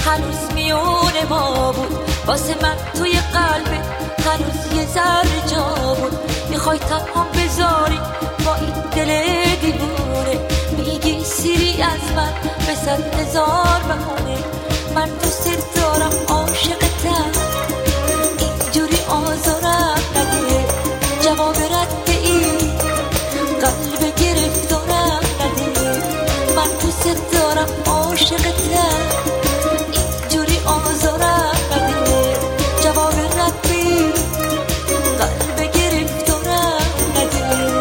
هنوز میونه ما بود، واسه من توی قلبه هنوز یه ذره جا بود. میخوای تنها بذاری با این دل دیوونه، میگی سیری از من به 100,000 بهونه. من دوست دارم عاشقتم، اینجوری آزارم نده. جواب رد این قلب گرفتارم نده. من دوست دارم عاشقتم، اینجوری آزارم نده. جواب رد این قلب گرفتارم نده.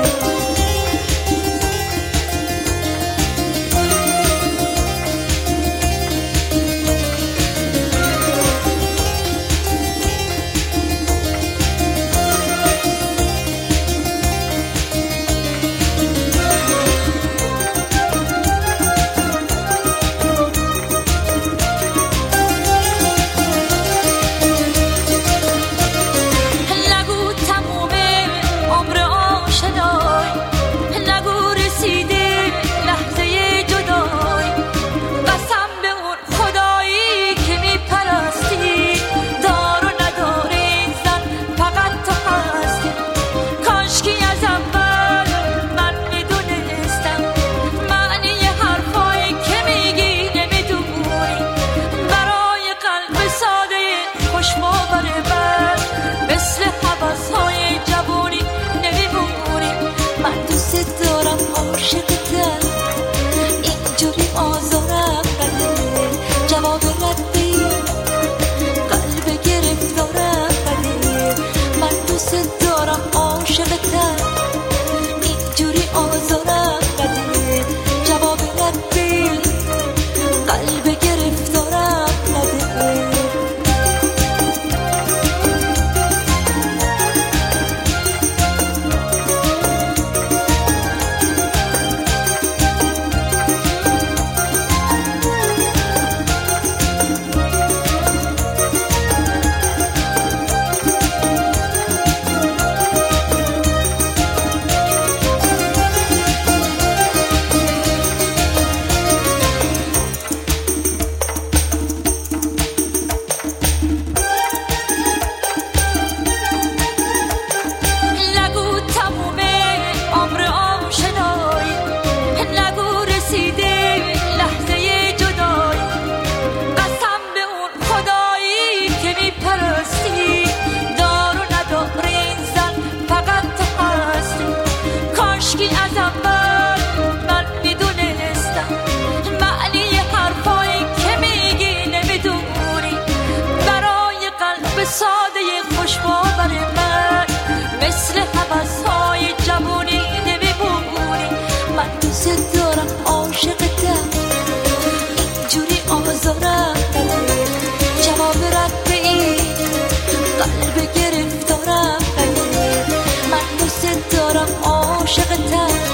عاشقتم